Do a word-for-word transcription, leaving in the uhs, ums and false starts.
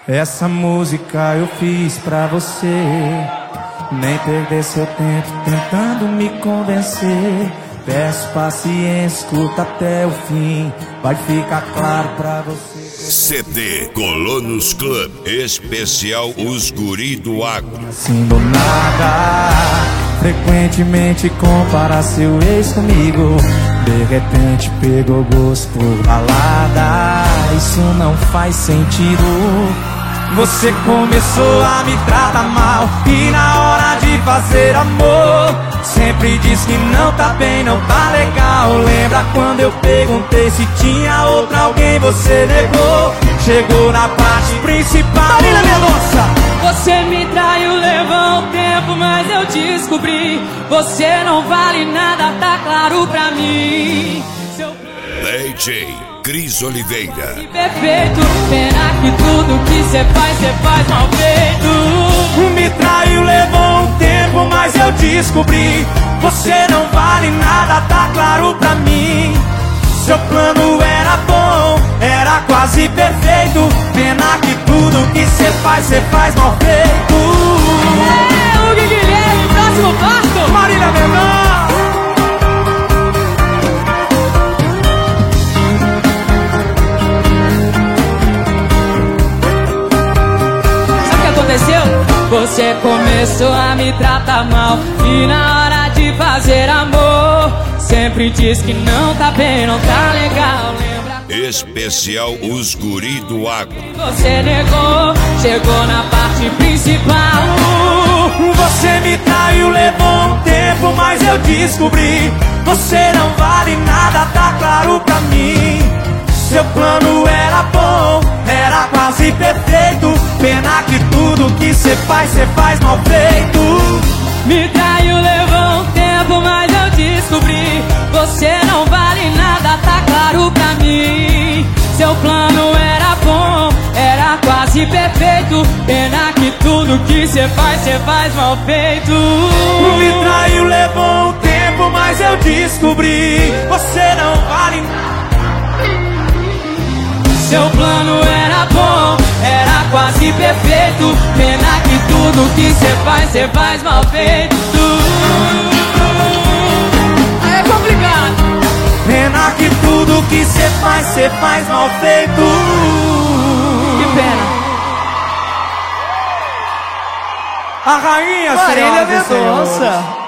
Essa música eu fiz pra você. Nem perder seu tempo tentando me convencer. Peço paciência, escuta até o fim. Vai ficar claro pra você. C D Colonos Club, especial Os Guri do Agro. Assim do nada, frequentemente compara seu ex comigo. De repente pegou gosto por balada. Isso não faz sentido. Você começou a me tratar mal e na hora de fazer amor sempre diz que não tá bem, não tá legal. Lembra quando eu perguntei se tinha outra alguém, você negou. Chegou na parte principal. Marina Mendonça! Você me traiu, levou um tempo, mas eu descobri. Você não vale nada, tá claro pra mim. Seu... D J Cris Oliveira. Perfeito, pena que tudo que cê faz, cê faz mal feito. Me traiu, levou um tempo, mas eu descobri. Você não vale nada, tá claro pra mim. Seu plano era bom, era quase perfeito. Pena que tudo que cê faz, cê faz mal feito. É, o Guilherme, próximo passo. Marília Mendonça. Você começou a me tratar mal e na hora de fazer amor sempre diz que não tá bem, não tá legal. Lembra? Especial Os Guri do Agro. Você negou, chegou na parte principal. Você me traiu, levou um tempo, mas eu descobri. Você não vale nada, tá claro pra mim. Seu plano era bom, era quase perfeito. Pena que tudo que cê faz, cê faz mal feito. Me traiu, levou um tempo, mas eu descobri. Você não vale nada, tá claro pra mim. Seu plano era bom, era quase perfeito. Pena que tudo que cê faz, cê faz mal feito. Me traiu, levou um tempo, mas eu descobri. Você não vale nada. Seu plano era bom, era quase perfeito. Pena que tudo que cê faz, cê faz mal feito. Aí é complicado. Pena que tudo que cê faz, cê faz mal feito. Que pena. A rainha, Marília Mendonça.